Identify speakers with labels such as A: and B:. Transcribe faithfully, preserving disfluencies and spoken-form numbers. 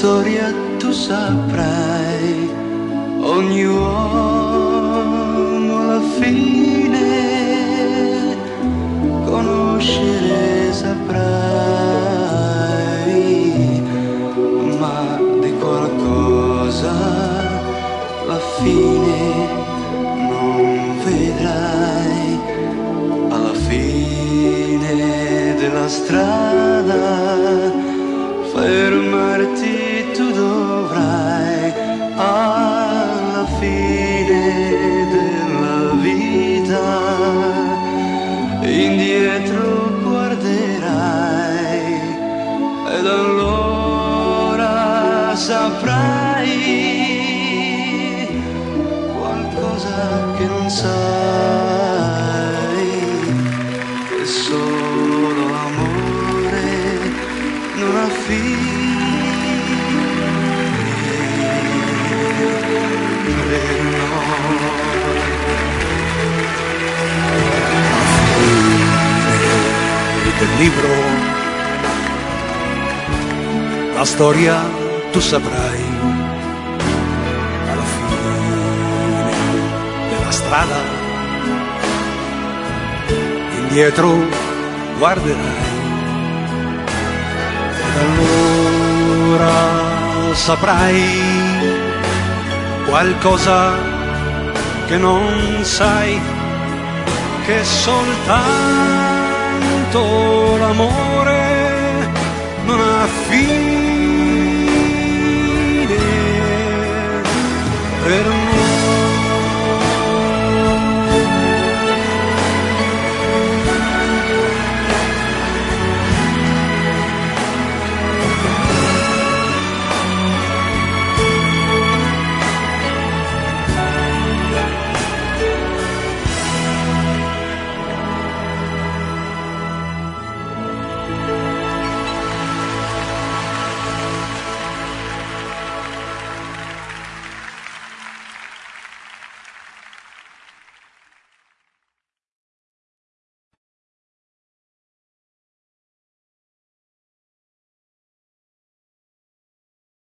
A: storia tu saprai, ogni uomo alla fine conoscere saprai, ma di qualcosa la fine non vedrai. Alla fine della strada fermarti tu dovrai, alla fine della vita indietro guarderai ed allora saprai qualcosa che non sai, che solo l'amore non ha fine.
B: Del libro, la storia tu saprai, alla fine della strada indietro guarderai ed allora saprai qualcosa che non sai, che soltanto l'amore non ha fine.